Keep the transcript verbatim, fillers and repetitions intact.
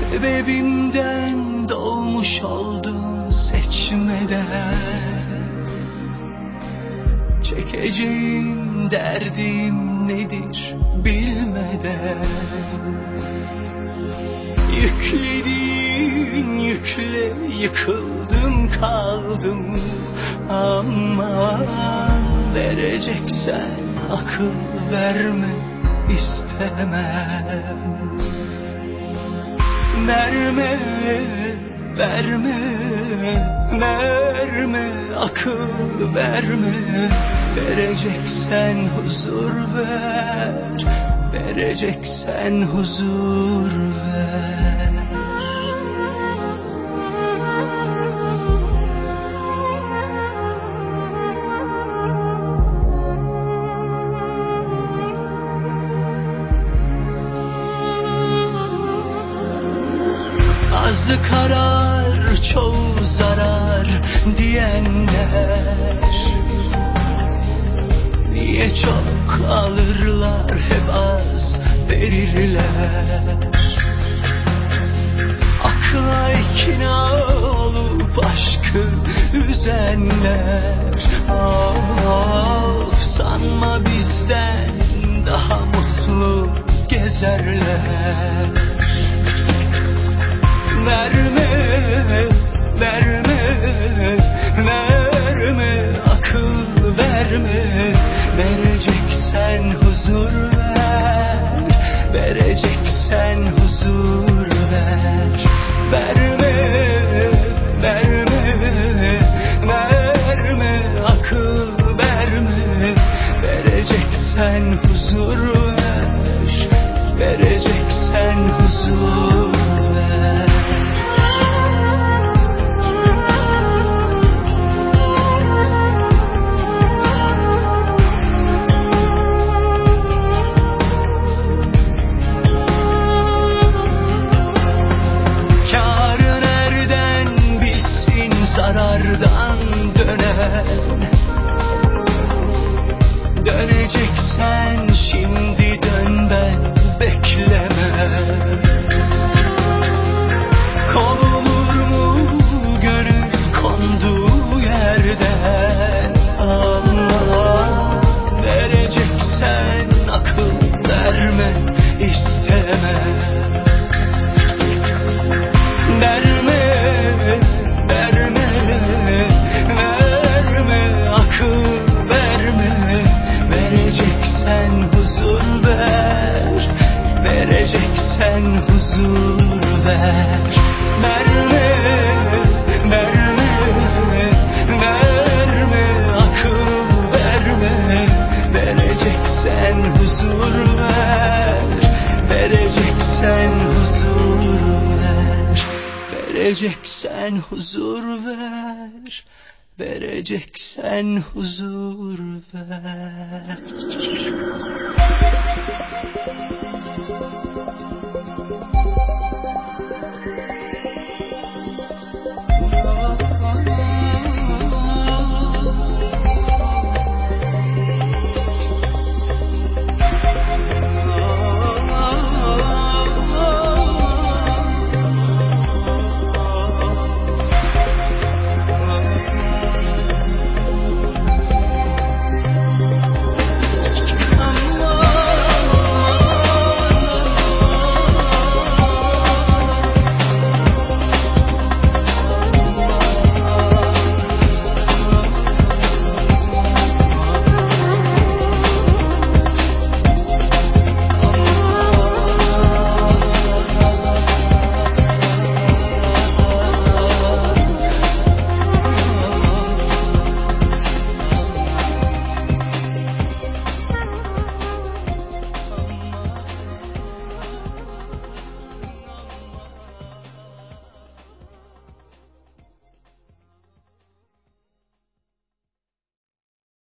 Sebebimden doğmuş oldum seçmeden. Çekeceğim derdim nedir bilmeden. Yükledin yükle yıkıldım kaldım. Aman vereceksen akıl verme istemem. Verme, verme, verme, akıl verme. Vereceksen huzur ver, vereceksen huzur ver. Azı karar, çoğu zarar diyenler niye çok alırlar, hep az verirler. Akla ikna olup aşkı üzenler. Of, sanma bizden daha mutlu gezerler. Verme, verme, verme, akıl verme. Vereceksen huzur ver, vereceksen huzur ver. Verme, verme, verme, akıl verme. Vereceksen huzur ver, vereceksen huzur ver. Zarardan döner. Döneceksen şimdi dön, ben beklemem. Kovulur mu gönül konduğu yerden? Ama vereceksen akıl verme istemem. Verme, vereceksen huzur ver. Verme, verme, verme, akıl verme. Vereceksen huzur ver, vereceksen huzur ver. Vereceksen huzur ver, vereceksen huzur ver.